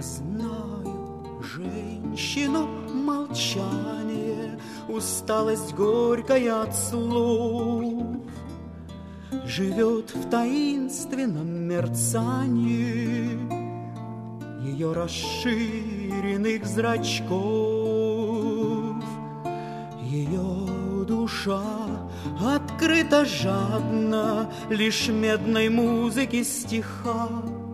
знаю женщину молчание, усталость горькая от слов, живет в таинственном мерцании ее расширенных зрачков. Ее душа открыта жадно лишь медной музыке стиха,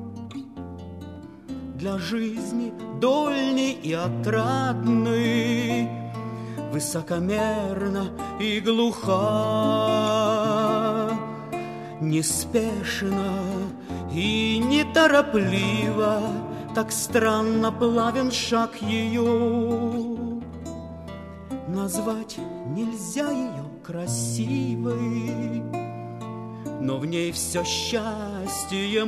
для жизни дольней и отрадной, высокомерна и глуха. Неспешно и неторопливо, так странно плавен шаг ее. Назвать нельзя ее красивой, но в ней все счастье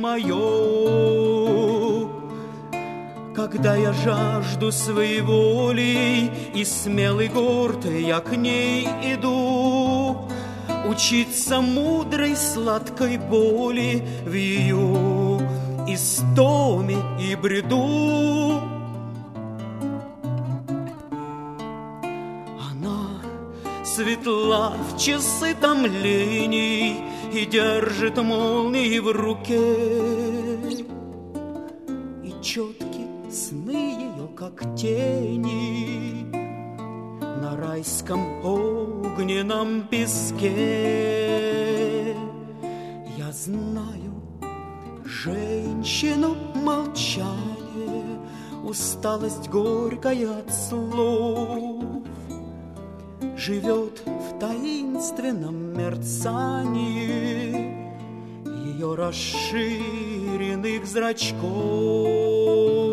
мое. Когда я жажду своей воли и смелый горд, я к ней иду, учиться мудрой сладкой боли в ее истоме и бреду. Она светла в часы томлений и держит молнии в руке, и четки сны ее, как тени на райском огненном песке. Я знаю женщину молчание, усталость горькая от слов, живет в таинственном мерцании ее расширенных зрачков.